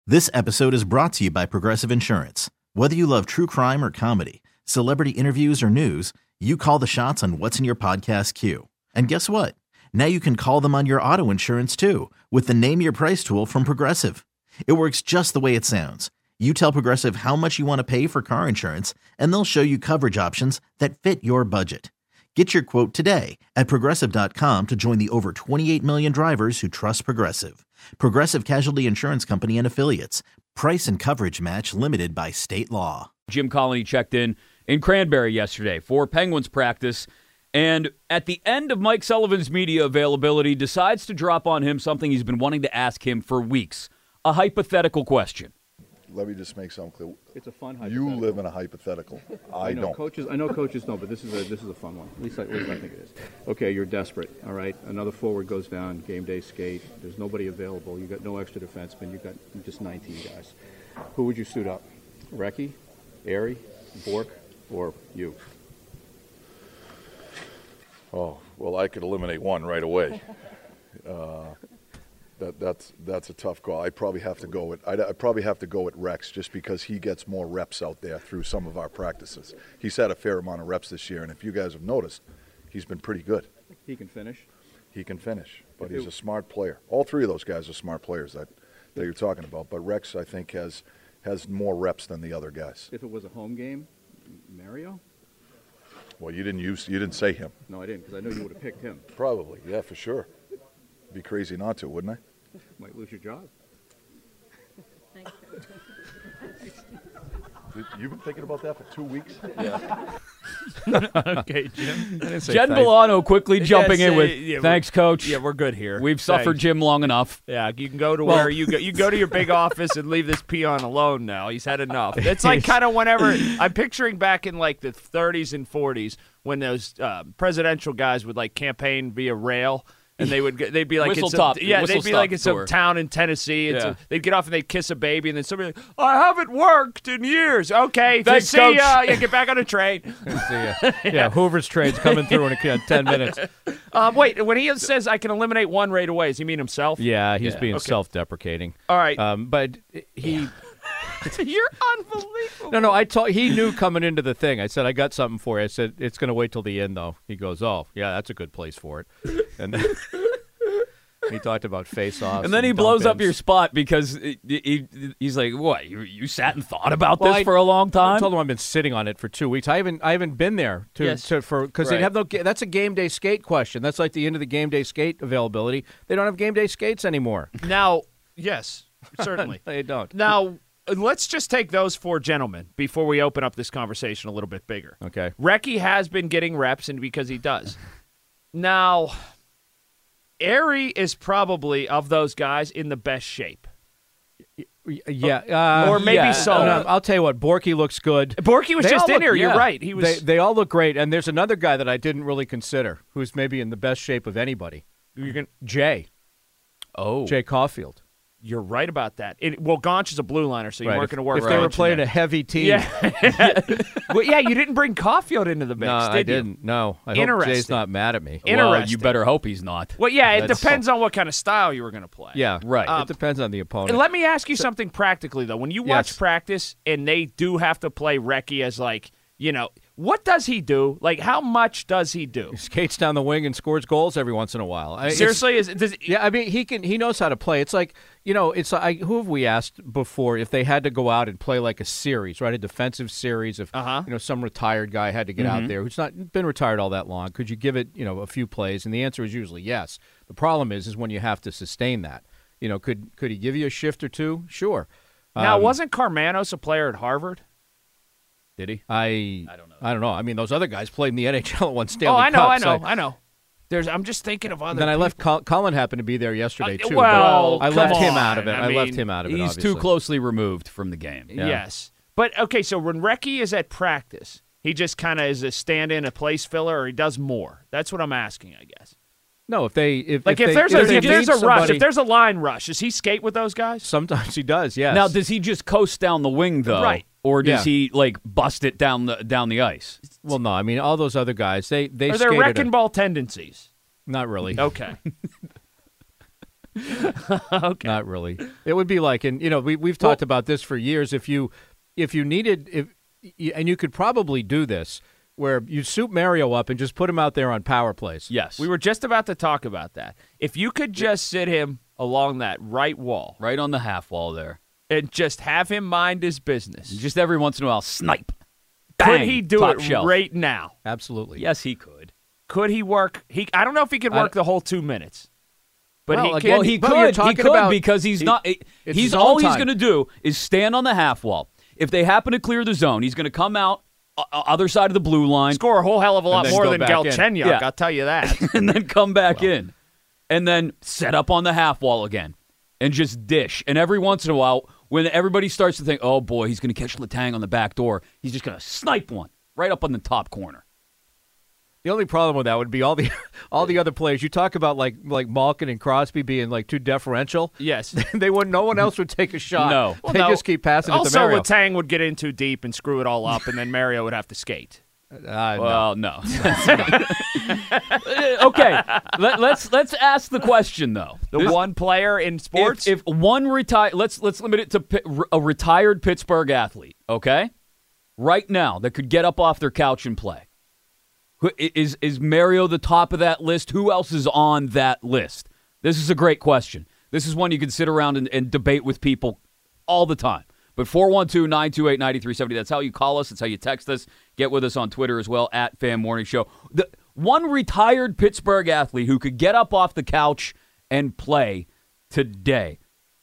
This episode is brought to you by Progressive Insurance. Whether you love true crime or comedy, celebrity interviews or news, you call the shots on what's in your podcast queue. And guess what? Now you can call them on your auto insurance too with the Name Your Price tool from Progressive. It works just the way it sounds. You tell Progressive how much you want to pay for car insurance, and they'll show you coverage options that fit your budget. Get your quote today at Progressive.com to join the over 28 million drivers who trust Progressive. Progressive Casualty Insurance Company and Affiliates. Price and coverage match limited by state law. Jim Colony checked in Cranberry yesterday for Penguins practice, and at the end of Mike Sullivan's media availability, decides to drop on him something he's been wanting to ask him for weeks, a hypothetical question. Let me just make something clear. It's a fun hypothetical. You live in a hypothetical. I don't. I know coaches don't, but this is a fun one. At least I think it is. Okay, you're desperate. All right, another forward goes down. Game day skate. There's nobody available. You got no extra defensemen. You got just 19 guys. Who would you suit up? Recchi, Airy, Bork, or you? Oh, well, I could eliminate one right away. That's a tough call. I'd probably have to go with Rex just because he gets more reps out there through some of our practices. He's had a fair amount of reps this year, and if you guys have noticed, he's been pretty good. He can finish. He can finish, but he's a smart player. All three of those guys are smart players that you're talking about. But Rex, I think, has more reps than the other guys. If it was a home game, Mario? Well, you didn't say him. No, I didn't, because I know you would have picked him. Probably, yeah, for sure. Be crazy not to, wouldn't I? Might lose your job. You've been thinking about that for 2 weeks? Yeah. Okay, Jim. Jen Milano quickly jumping in with, thanks, Coach. Yeah, we're good here. We've suffered Jim long enough. Yeah, you can go to where you go. You go to your big office and leave this peon alone now. He's had enough. It's like kind of whenever I'm picturing back in like the 30s and 40s when those presidential guys would like campaign via rail. And they'd be like, it's a town in Tennessee. They'd get off and they'd kiss a baby, and then somebody, I haven't worked in years. Okay, thanks, see Coach. ya. Yeah, get back on the train. Yeah, Hoover's train's coming through in 10 minutes. Wait, when he says I can eliminate one right away, does he mean himself? Yeah, he's being self-deprecating. All right, but he. You're unbelievable. No, he knew coming into the thing. I said, I got something for you. I said, it's going to wait till the end, though. He goes, oh, yeah, that's a good place for it. And then he talked about face-offs. And then he blows up your spot because he's like, what, you sat and thought about this for a long time? I told him I've been sitting on it for 2 weeks. I haven't been there because they have that's a game day skate question. That's like the end of the game day skate availability. They don't have game day skates anymore. Now, yes, certainly. They don't. Now, let's just take those four gentlemen before we open up this conversation a little bit bigger. Okay. Recchi has been getting reps, and because he does. Now, Airy is probably, of those guys, in the best shape. Yeah. Or maybe so. I'll tell you what, Borky looks good. Borky was just in here. You're right. He was. They all look great, and there's another guy that I didn't really consider who's maybe in the best shape of anybody. Jay. Oh. Jay Caulfield. You're right about that. Gaunch is a blue liner, so you weren't going to work. If they were playing a heavy team. Yeah. Well, yeah, you didn't bring Caulfield into the mix, no, did I didn't. No. I hope Jay's not mad at me. Well, you better hope he's not. Well, yeah, it depends on what kind of style you were going to play. Yeah, right. It depends on the opponent. And let me ask you something practically, though. When you watch practice and they do have to play Recchi as, like, what does he do? Like, how much does he do? He skates down the wing and scores goals every once in a while. Seriously? He knows how to play. It's like, it's like, who have we asked before if they had to go out and play like a series, right? A defensive series of, some retired guy had to get out there who's not been retired all that long. Could you give it, a few plays? And the answer is usually yes. The problem is when you have to sustain that. Could he give you a shift or two? Sure. Now, wasn't Karmanos a player at Harvard? Did he? I don't know. I mean, those other guys played in the NHL at one Stanley Cup. I know. I'm just thinking of other. Then I left. Colin happened to be there yesterday too. Well, I left him out of it. I left him out of it. He's obviously. too closely removed from the game. Yeah. Yes, but okay. So when Recchi is at practice, he just kind of is a stand-in, a place filler, or he does more. That's what I'm asking, I guess. No, if there's a rush, if there's a line rush, does he skate with those guys? Sometimes he does. Yes. Now, does he just coast down the wing though? Right. Or does he bust it down the ice? Well, no. I mean, all those other guys, they are there wrecking ball tendencies? Not really. Okay. Okay. Not really. It would be like, and we've talked about this for years. If you needed, and you could probably do this, where you soup Mario up and just put him out there on power plays. Yes. We were just about to talk about that. If you could just sit him along that right wall. Right on the half wall there. And just have him mind his business. Just every once in a while, snipe. Could Bang, he do top it shelf. right now? Absolutely. Yes, he could. Could he work? I don't know if he could work the whole 2 minutes. But Well, he again, could. He But you're could. He talking could about- because he's not. it's He's his all own he's time. going to do is stand on the half wall. If they happen to clear the zone, he's going to come out other side of the blue line score a whole hell of a lot then more go than back in. Galchenyuk, Yeah. I'll tell you that. and then come back in, and then set up on the half wall again, and just dish. And every once in a while, when everybody starts to think, "Oh boy, he's going to catch Letang on the back door," he's just going to snipe one right up on the top corner. The only problem with that would be all the other players. You talk about like Malkin and Crosby being like too deferential. Yes. No one else would take a shot. No. They just keep passing it to Also, Mario. Letang would get in too deep and screw it all up, and then Mario would have to skate. Well, no. Okay, let's ask the question though. The one player in sports? If one let's limit it to a retired Pittsburgh athlete, okay? Right now, that could get up off their couch and play. Is Mario the top of that list? Who else is on that list? This is a great question. This is one you can sit around and debate with people all the time. But 412-928-9370, that's how you call us. That's how you text us. Get with us on Twitter as well, at Fan Morning Show. The one retired Pittsburgh athlete who could get up off the couch and play today.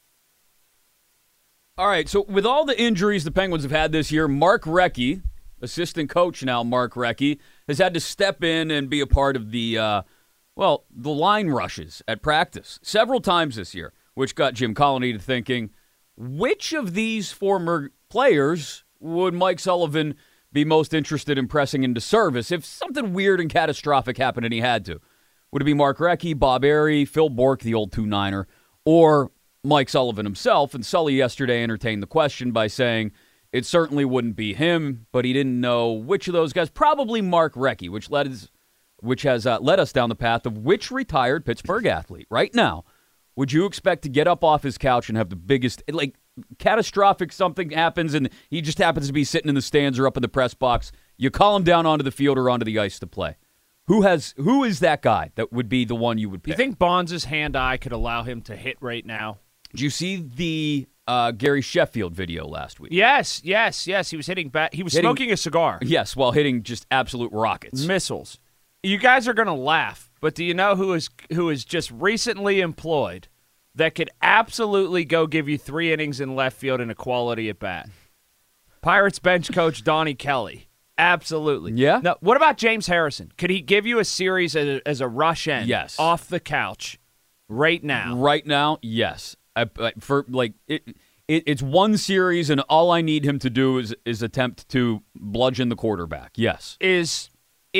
All right, so with all the injuries the Penguins have had this year, Mark Recchi, assistant coach now, Mark Recchi, has had to step in and be a part of the line rushes at practice several times this year, which got Jim Colony to thinking, which of these former players would Mike Sullivan be most interested in pressing into service if something weird and catastrophic happened and he had to? Would it be Mark Recchi, Bob Airey, Phil Bourque, the old 2-9er, or Mike Sullivan himself? And Sully yesterday entertained the question by saying it certainly wouldn't be him, but he didn't know which of those guys. Probably Mark Recchi, which has led us down the path of which retired Pittsburgh athlete right now would you expect to get up off his couch and have the biggest, catastrophic something happens and he just happens to be sitting in the stands or up in the press box. You call him down onto the field or onto the ice to play. Who is that guy that would be the one you would pick? You think Bonds' hand-eye could allow him to hit right now? Did you see the Gary Sheffield video last week? Yes. He was hitting back. He was smoking a cigar. Yes, while hitting just absolute rockets. Missiles. You guys are going to laugh, but do you know who is just recently employed that could absolutely go give you 3 innings in left field and a quality at bat? Pirates bench coach Donnie Kelly. Absolutely. Yeah? Now, what about James Harrison? Could he give you a series as a rush end? Yes. Off the couch right now? Right now, yes. It's one series, and all I need him to do is attempt to bludgeon the quarterback. Yes. Is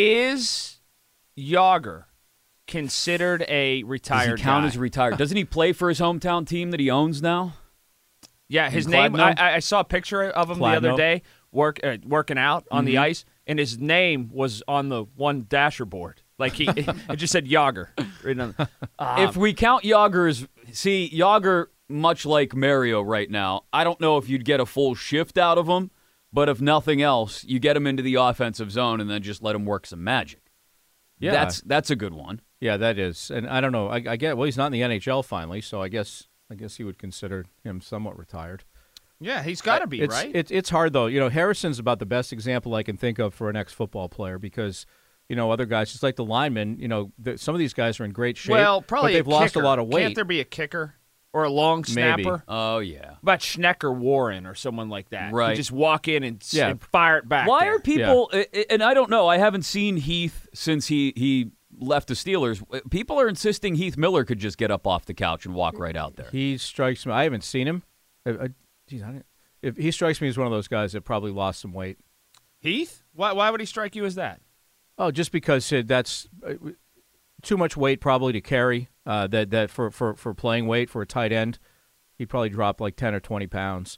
Yager considered a retired Does he count guy? as retired? Doesn't he play for his hometown team that he owns now? Yeah, his In name. Kladno? I saw a picture of him the Kladno. other day working out on the ice, and his name was on the one dasher board. Like it just said Yager. If we count Yager as Yager, much like Mario right now, I don't know if you'd get a full shift out of him, but if nothing else, you get him into the offensive zone and then just let him work some magic. Yeah. That's a good one. Yeah, that is. And I don't know. I get. Well, he's not in the NHL finally, so I guess he would consider him somewhat retired. Yeah, he's got to be, right? It's hard though. Harrison's about the best example I can think of for an ex-football player because other guys, just like the linemen, some of these guys are in great shape. Well, probably but they've lost a lot of weight. Can't there be a kicker or a long snapper? Maybe. Oh, yeah. About Schnecker Warren or someone like that. Right. You just walk in and Yeah. fire it back. Why there. are people, and I don't know, I haven't seen Heath since he left the Steelers. People are insisting Heath Miller could just get up off the couch and walk right out there. He strikes me. I haven't seen him. If he strikes me as one of those guys that probably lost some weight. Heath? Why would he strike you as that? Oh, just because that's too much weight probably to carry. That for playing weight for a tight end, he'd probably drop like 10 or 20 pounds.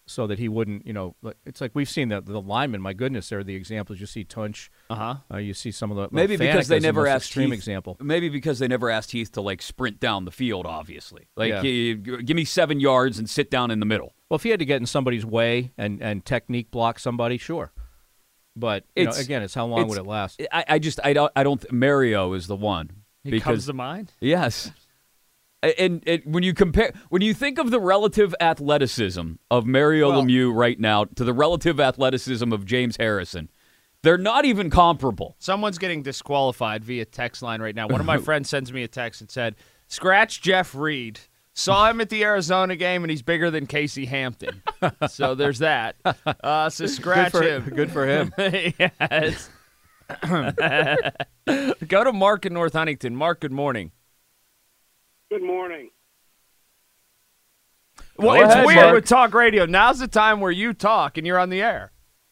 so that he wouldn't, it's like we've seen the linemen. My goodness, they're the examples. You see Tunch. You see some of the maybe because they never asked extreme Heath, example. Maybe because they never asked Heath to like sprint down the field. Obviously, like Yeah. give me 7 yards and sit down in the middle. Well, if he had to get in somebody's way and technique block somebody, sure. But again, it's how long would it last? I don't. Mario is the one. He comes to mind. Yes. And when you think of the relative athleticism of Mario Lemieux right now to the relative athleticism of James Harrison, they're not even comparable. Someone's getting disqualified via text line right now. One of my friends sends me a text and said, "Scratch Jeff Reed. Saw him at the Arizona game, and he's bigger than Casey Hampton." So there's that. So scratch him. Good for him. Yes. Go to Mark in North Huntington. Mark, good morning. Good morning. Well, Go it's ahead, weird Mark. with talk radio. Now's the time where you talk and you're on the air.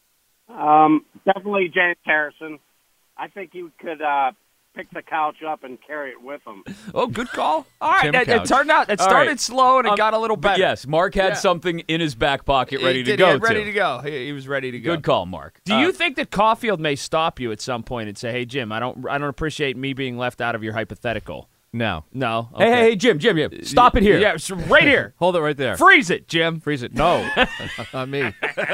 Definitely James Harrison. I think he could pick the couch up and carry it with him. Oh, good call. All right, Tim it Couch. turned out it All started right. slow and it got a little But better. yes, Mark had Yeah. something in his back pocket ready He to did. go. He was ready to go. He was ready to go. Good call, Mark. Do you think that Caulfield may stop you at some point and say, "Hey, Jim, I don't appreciate me being left out of your hypothetical"? No. No. Hey, Okay. hey, Jim, stop it here. Yeah, so right here. Hold it right there. Freeze it, Jim. Freeze it. No. Not me.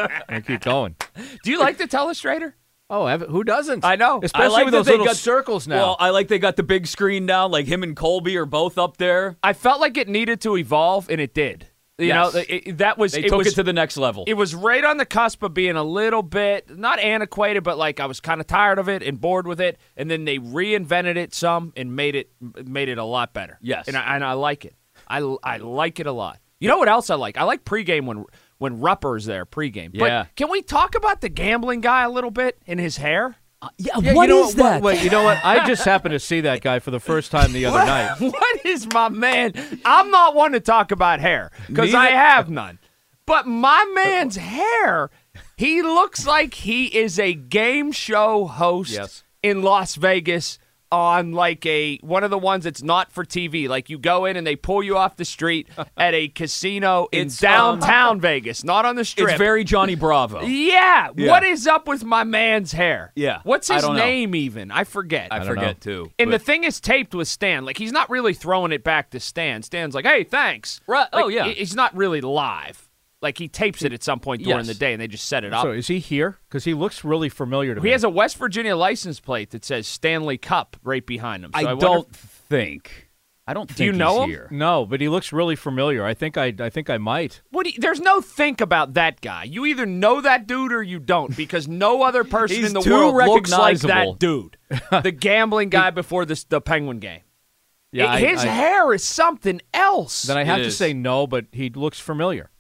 I keep going. Do you like the telestrator? Oh, who doesn't? I know. Especially I like with that those they little got- circles now. Well, I like they got the big screen now. Like him and Colby are both up there. I felt like it needed to evolve, and it did. You Yes. know, that was They it took was, it to the next level. It was right on the cusp of being a little bit not antiquated, but like I was kind of tired of it and bored with it. And then they reinvented it some and made it a lot better. Yes. and I like it. I like it a lot. You know what else I like? I like pregame when Rupper's there pregame. Yeah. But can we talk about the gambling guy a little bit and his hair? yeah, Yeah, what you know is that? Wait, you know what? I just happened to see that guy for the first time the other night. What is my man? I'm not one to talk about hair because I Neither- have none. But my man's hair, he looks like he is a game show host Yes. in Las Vegas on like one of the ones that's not for TV. Like you go in and they pull you off the street at a casino in It's, downtown Vegas, not on the strip. It's very Johnny Bravo. Yeah. Yeah. What is up with my man's hair? Yeah. What's I his don't know. name even? I forget. I don't forget know. too. And but- the thing is taped with Stan. Like, he's not really throwing it back to Stan. Stan's like, hey, thanks. Right. Like, Oh, yeah. He's not really live. Like, he tapes it at some point during Yes. the day, and they just set it up. So is he here? Because he looks really familiar to me. He has a West Virginia license plate that says Stanley Cup right behind him. So I wonder don't think. I don't think you know he's him? here. No, but he looks really familiar. I think I might. there's no think about that guy. You either know that dude or you don't, because no other person He's in the too world looks like recognizable. that dude. The gambling guy before the Penguin game. Yeah, His hair is something else. Then I have It to is. say no, but he looks familiar.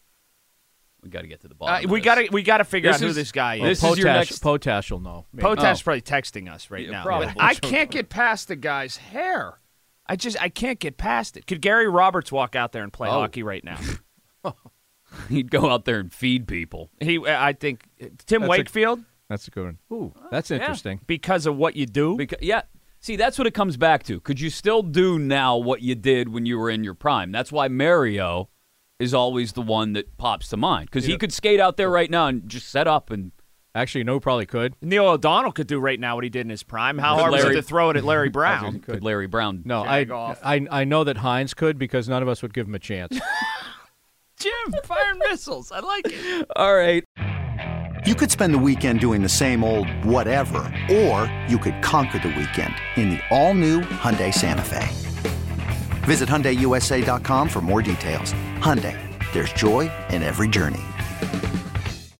We got to get to the bottom. of we this. got to figure This out who is- this guy is. This is your next- Potash will know. Maybe. Potash's probably texting us right Yeah, now. probably. But I can't get past the guy's hair. I can't get past it. Could Gary Roberts walk out there and play hockey right now? He'd go out there and feed people. I think Tim Wakefield, That's a good one. Ooh, that's interesting. because of what you do. Yeah. See, that's what it comes back to. Could you still do now what you did when you were in your prime? That's why Mario is always the one that pops to mind, because he could skate out there right now and just set up and Actually, no, probably could. Neil O'Donnell could do right now what he did in his prime. How Could hard was it Larry- to throw it at Larry Brown? could Larry Brown. No, Jag off. I know that Hines could because none of us would give him a chance. Jim, firing missiles. I like it. All right. You could spend the weekend doing the same old whatever, or you could conquer the weekend in the all-new Hyundai Santa Fe. Visit HyundaiUSA.com for more details. Hyundai, there's joy in every journey.